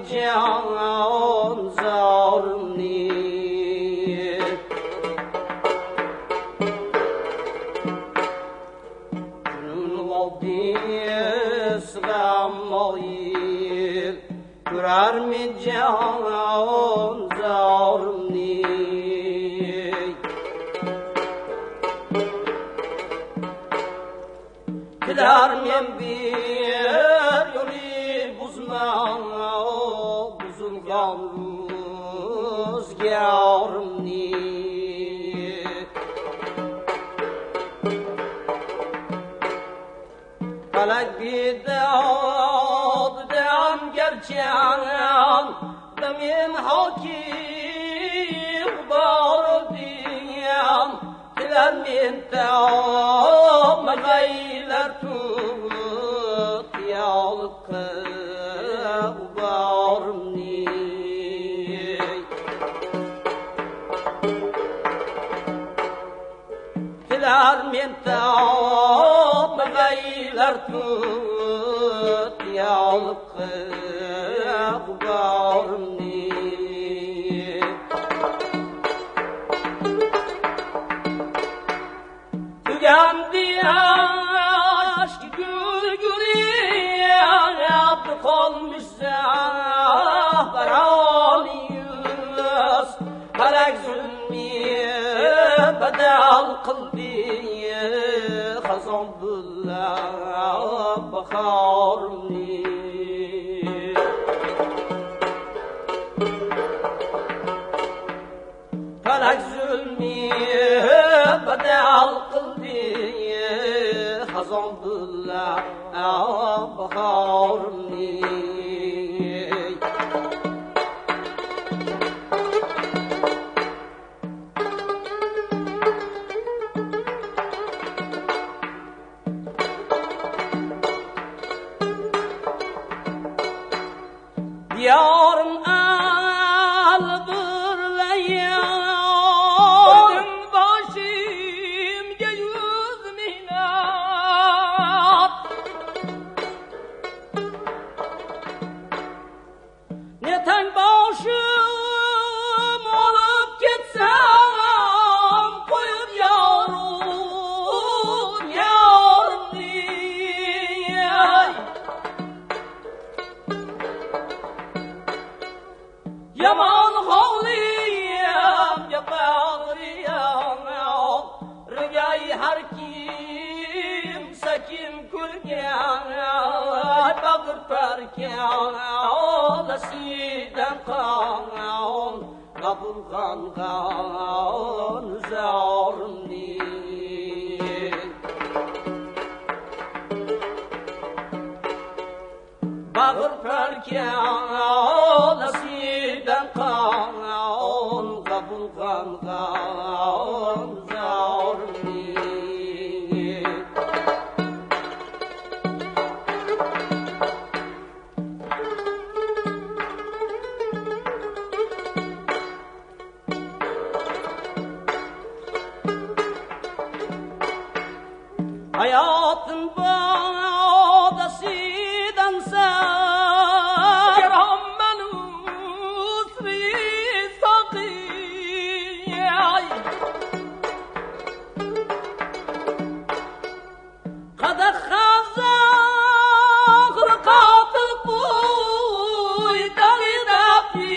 جان زارم نیست جنون و دیس غمایی کرار می جان زارم نیست کدار من بیر یولی بزمان بزرگان روزگارم نیست فلک بیداد دم گرچان دمین حاکی غبار دیم دلر من تام غیلر تو خیالق غبارم نیست دلر من تام غیلر تو خیالق غبارم نیست تگندی aşk gül gülüyor kalmış zahbarani yüz felek zulmiye bedel kıldı hazan billah baharni felek zulmiye bedel kıldı hazan billah baharni yarım al birleyen başımca yüz minat ne tan başım olup gitsem koyup yarım yarım diye yaman havliyem ya bağriyem rüyayı her kimse kim kürgen bağır perken lasiden kan kabul kan zarni bağır perken lasiden kan kabul kan zarni hayatın bağdasıdan sen kerhammen usri sakiyay kadak khazak rqatil buy dalida fi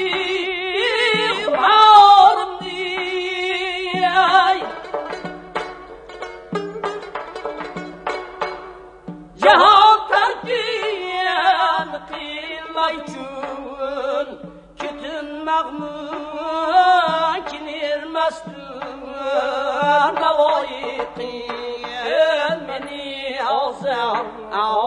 harni Cihan terkiyen kıymayçun Kütün mağmur kinirmestün Navayı kıyın meni azam